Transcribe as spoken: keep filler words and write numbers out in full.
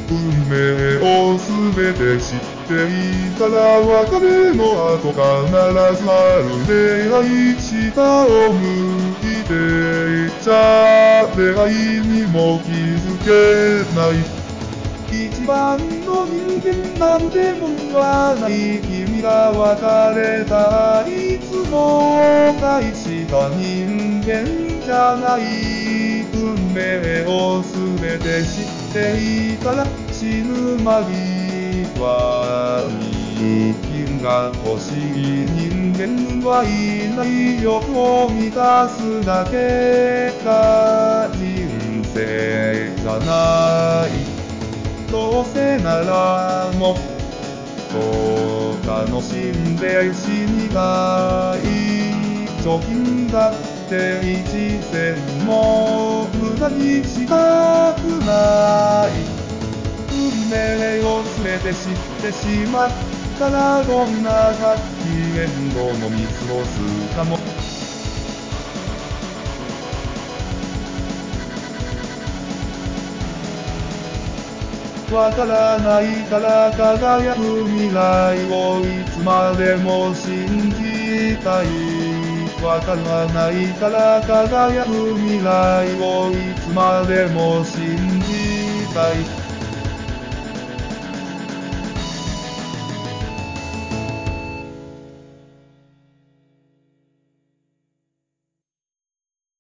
運命をすべて知っていたら別れの後必ずある出会い下を向いていちゃ出会いにも気づけない一番の人間なんてもんはない君が別れたあいつも大した人間じゃない運命をすべて知っていたら死ぬ間際に金が欲しい人間はいないよを満たすだけが人生じゃないどうせならもっと楽しんで死にたい貯金だって一銭も無駄にしたくない運命を全て知ってしまったらどんなハッピーエンドも見過ごすかもわからないから輝く未来をいつまでも信じたいわからないから輝く未来をいつまでも信じたい